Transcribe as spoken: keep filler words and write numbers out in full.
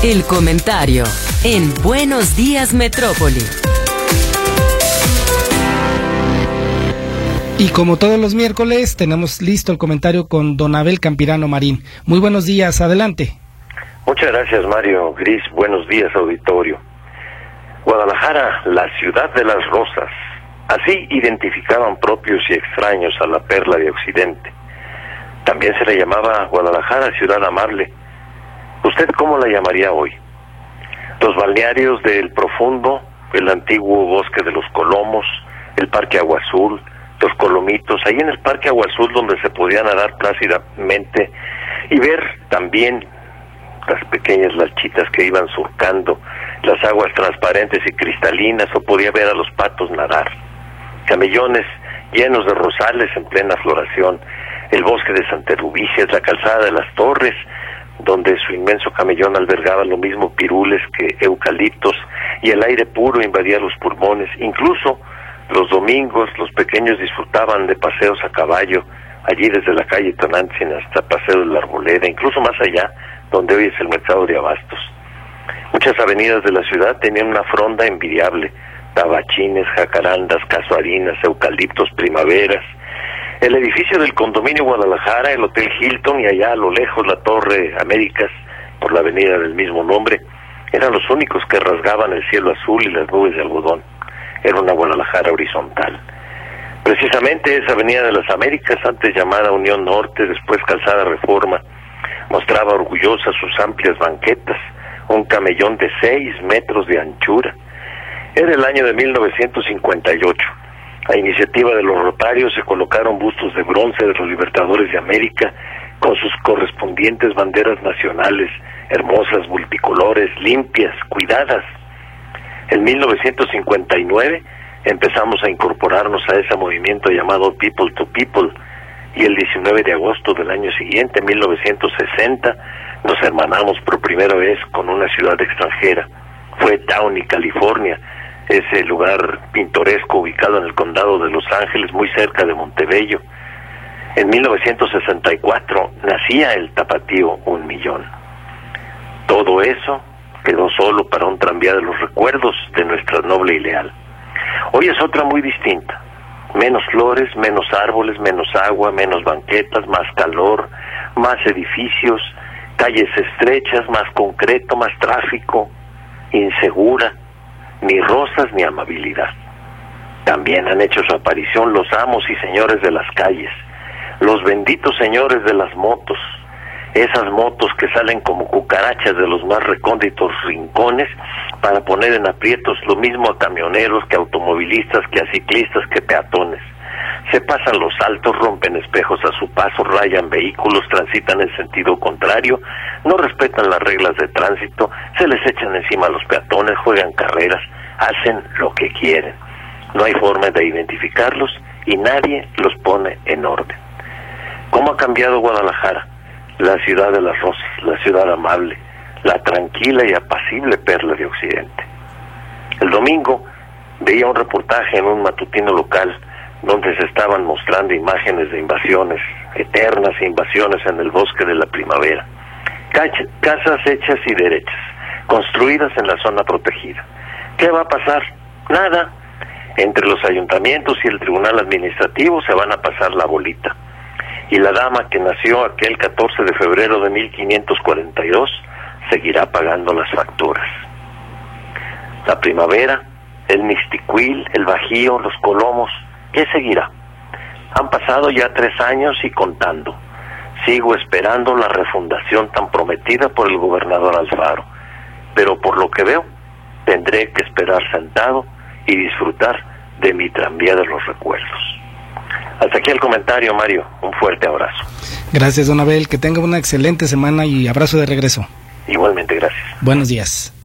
El comentario en Buenos Días Metrópoli. Y como todos los miércoles, tenemos listo el comentario con don Abel Campirano Marín. Muy buenos días, adelante. Muchas gracias, Mario Gris. Buenos días, auditorio. Guadalajara, la ciudad de las rosas. Así identificaban propios y extraños a la perla de Occidente. También se le llamaba Guadalajara, ciudad amable. ¿Usted cómo la llamaría hoy? Los balnearios del Profundo, el antiguo Bosque de los Colomos, el Parque Agua Azul, los Colomitos, ahí en el Parque Agua Azul donde se podía nadar plácidamente y ver también las pequeñas lanchitas que iban surcando las aguas transparentes y cristalinas, o podía ver a los patos nadar. Camellones llenos de rosales en plena floración, el bosque de Santa Erubiges, la calzada de las Torres, donde su inmenso camellón albergaba lo mismo pirules que eucaliptos, y el aire puro invadía los pulmones. Incluso los domingos los pequeños disfrutaban de paseos a caballo, allí desde la calle Tonantzin hasta Paseo de la Arboleda, incluso más allá, donde hoy es el mercado de abastos. Muchas avenidas de la ciudad tenían una fronda envidiable: tabachines, jacarandas, casuarinas, eucaliptos, primaveras. El edificio del condominio Guadalajara, el Hotel Hilton, y allá a lo lejos la Torre Américas, por la avenida del mismo nombre, eran los únicos que rasgaban el cielo azul y las nubes de algodón. Era una Guadalajara horizontal. Precisamente esa avenida de las Américas, antes llamada Unión Norte, después Calzada Reforma, mostraba orgullosa sus amplias banquetas, un camellón de seis metros de anchura. Era el año de mil novecientos cincuenta y ocho. A iniciativa de los rotarios se colocaron bustos de bronce de los libertadores de América con sus correspondientes banderas nacionales, hermosas, multicolores, limpias, cuidadas. En mil novecientos cincuenta y nueve empezamos a incorporarnos a ese movimiento llamado People to People, y el diecinueve de agosto del año siguiente, mil novecientos sesenta, nos hermanamos por primera vez con una ciudad extranjera. Fue Downey, California, ese lugar pintoresco ubicado en el condado de Los Ángeles, muy cerca de Montebello. En mil novecientos sesenta y cuatro nacía el Tapatío Un Millón. Todo eso quedó solo para un tranvía de los recuerdos de nuestra noble y leal. Hoy es otra muy distinta. Menos flores, menos árboles, menos agua, menos banquetas, más calor, más edificios, calles estrechas, más concreto, más tráfico, insegura, ni rosas ni amabilidad. También han hecho su aparición los amos y señores de las calles, los benditos señores de las motos, esas motos que salen como cucarachas de los más recónditos rincones para poner en aprietos lo mismo a camioneros que a automovilistas, que a ciclistas, que peatones. Se pasan los altos, rompen espejos a su paso, rayan vehículos, transitan en sentido contrario, no respetan las reglas de tránsito, se les echan encima a los peatones, juegan carreras, hacen lo que quieren. No hay forma de identificarlos y nadie los pone en orden. ¿Cómo ha cambiado Guadalajara? La ciudad de las rosas, la ciudad amable, la tranquila y apacible perla de Occidente. El domingo veía un reportaje en un matutino local donde se estaban mostrando imágenes de invasiones, eternas invasiones en el bosque de la primavera. Casas hechas y derechas, construidas en la zona protegida. ¿Qué va a pasar? Nada. Entre los ayuntamientos y el tribunal administrativo se van a pasar la bolita. Y la dama que nació aquel catorce de febrero de mil quinientos cuarenta y dos seguirá pagando las facturas. La primavera, el Mixtiquil, el Bajío, los Colomos, ¿qué seguirá? Han pasado ya tres años y contando. Sigo esperando la refundación tan prometida por el gobernador Alfaro, pero por lo que veo, tendré que esperar sentado y disfrutar de mi tranvía de los recuerdos. Hasta aquí el comentario, Mario. Un fuerte abrazo. Gracias, don Abel. Que tenga una excelente semana y abrazo de regreso. Igualmente, gracias. Buenos días.